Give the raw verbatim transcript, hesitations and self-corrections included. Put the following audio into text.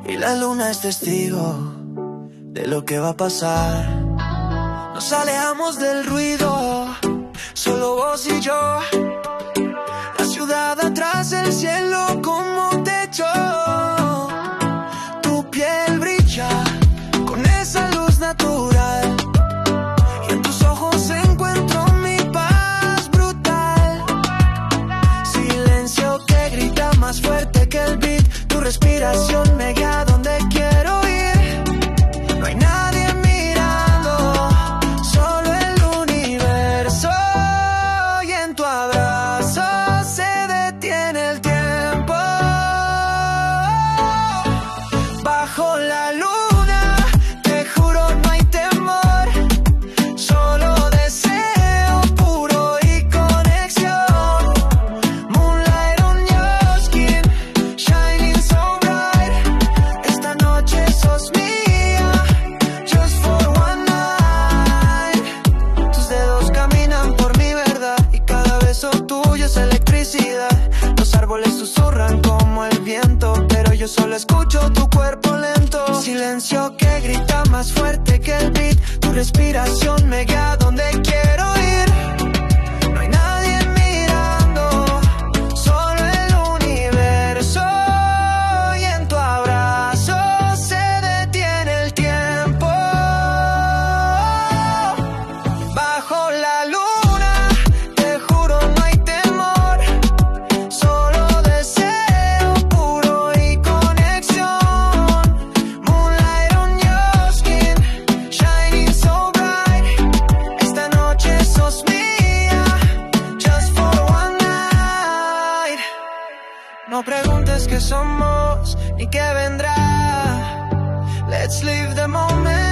y la luna es testigo de lo que va a pasar. Nos alejamos del ruido, solo vos y yo. La ciudad atrás, el cielo como techo. Tu piel brilla con esa luz natural y en tus ojos encuentro mi paz brutal. Silencio que grita más fuerte que el beat. Tu respiración me guía donde quiero ir. No hay nadie mirando, solo el universo. Y en tu abrazo se detiene el tiempo. Bajo la luna, te juro no hay temor. Solo deseo puro y conexión. Moonlight on your skin, shining so bright. Esta noche sos mía, just for one night. Tus dedos caminan por mi verdad y cada beso tuyo es electricidad. Los árboles susurran como el viento, pero yo solo escucho tu cuerpo lento. Silencio que grita más fuerte que el beat. Tu respiración me guía donde quiero ir. No hay nadie mirando, solo el universo. Y en tu abrazo se detiene el tiempo. Bajo la luna, te juro no hay temor. Solo deseo puro y conexión. Moonlight on your skin, shining so bright. Esta noche sos mía, just for one night. No preguntes qué somos ni qué vendrá. Let's live the moment.